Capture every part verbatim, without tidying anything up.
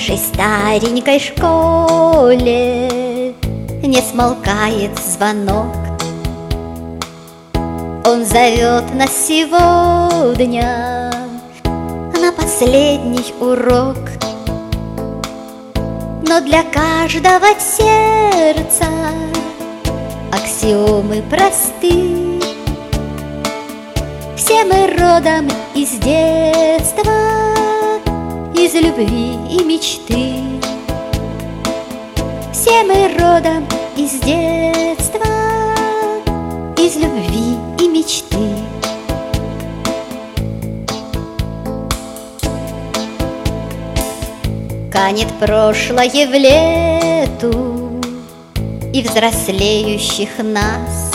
нашей старенькой школе не смолкает звонок. Он зовет нас сегодня на последний урок. Но для каждого сердца аксиомы просты. Все мы родом из детства, из любви и мечты. Все мы родом из детства, из любви и мечты. Канет прошлое в лету и взрослеющих нас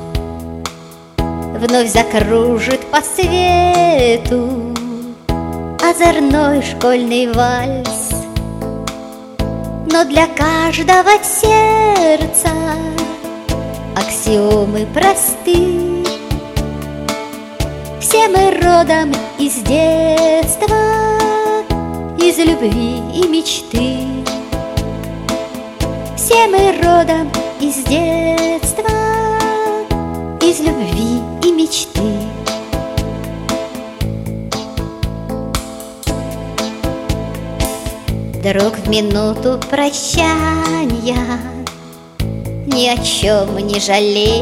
вновь закружит по свету озорной школьный вальс. Но для каждого сердца аксиомы просты. Все мы родом из детства, из любви и мечты. Все мы родом из детства, из любви и мечты. Друг в минуту прощания ни о чем не жалей,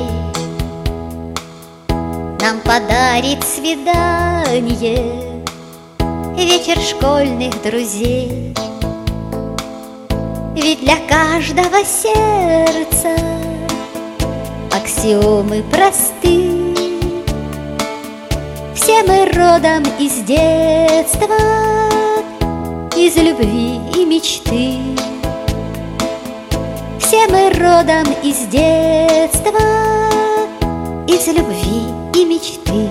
нам подарит свидание вечер школьных друзей. Ведь для каждого сердца аксиомы просты. Все мы родом из детства, из любви и мечты. Все мы родом из детства, из любви и мечты.